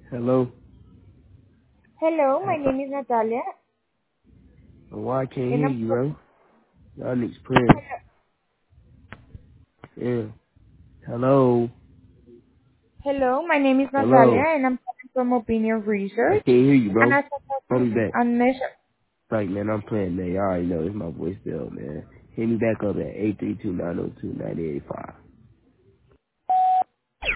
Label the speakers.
Speaker 1: Hello?
Speaker 2: Hello, my name is Natalia,
Speaker 1: Why I can't
Speaker 2: and
Speaker 1: hear
Speaker 2: I'm
Speaker 1: you, bro? Y'all niggas praying. Yeah. Hello?
Speaker 2: Hello, my name is Natalia,
Speaker 1: Hello?
Speaker 2: and I'm calling from Opinion
Speaker 1: I
Speaker 2: Research.
Speaker 1: can't hear you,
Speaker 2: And
Speaker 1: bro.
Speaker 2: as
Speaker 1: Call me
Speaker 2: a
Speaker 1: back.
Speaker 2: and measure.
Speaker 1: Like, man, I'm playing, man. Y'all already know it's my voice bill, man. Hit me back up at 832-902-9885.